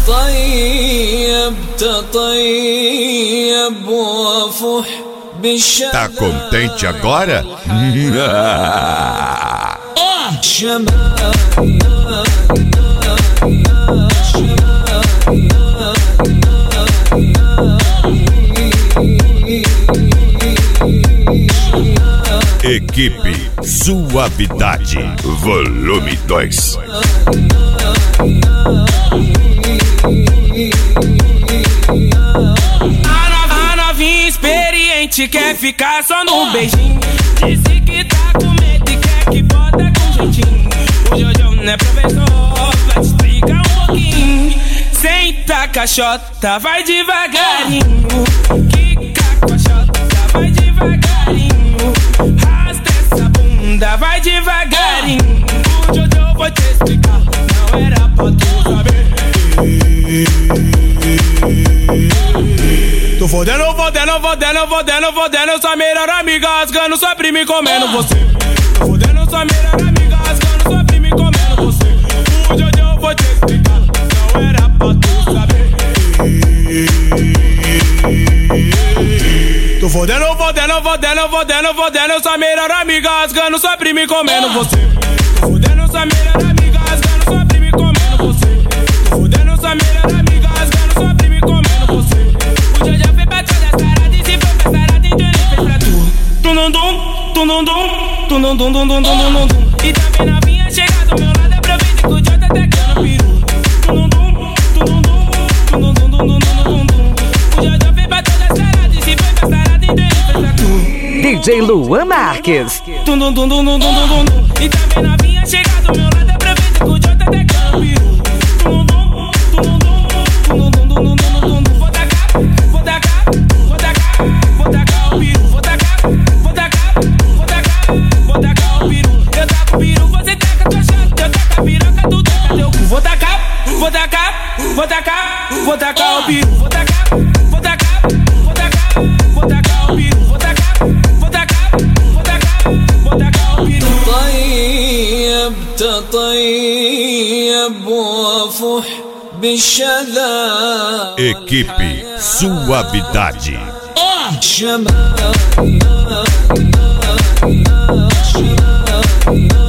Tá contente agora? Equipe Suavidade, volume 2. A novinha experiente quer ficar só no beijinho. Disse que tá com medo e quer que bota com jeitinho. O Jojo não é professor, vai te explicar um pouquinho. Senta caixota, vai devagarinho. Quica com a xota, vai devagarinho. Rasta essa bunda, vai devagarinho. O Jojo vou te explicar, não era pra tu saber. Tô fodendo, sua melhor amiga rasgando sua prima e comendo você. Tô fodendo sua melhor amiga rasgando sua prima e comendo você. O Jojo vou te explicar, não era pra tu saber. Tô fodendo, sua melhor amiga rasgando sua prima e comendo você. Tô fodendo sua melhor amiga rasgando sua prima e comendo você. Tô fodendo sua melhor amiga rasgando sua prima e comendo você. O Jojo fez pra todas as paradas e se foi pra sarada, então ele fez pra tu. E também novinha chega do meu lado, aproveita que o Jojo tá tacando peru. O Jojo fez pra todas as paradas e se foi pra sarada, então ele fez pra tu. DJ Luan Marques. E também novinha chega do meu lado, aproveita que o Jojo tá tacando peru. Vou tacar o peru, vou tacar o peru. Eu taco o peru, você taca tua chata. Eu taco a piroca, tu taca teu cu. Vou tacar o peru. Vou tacar o peru. Vou tacar o peru. طيب وافح بالشذا. Equipe Suavidade. شمال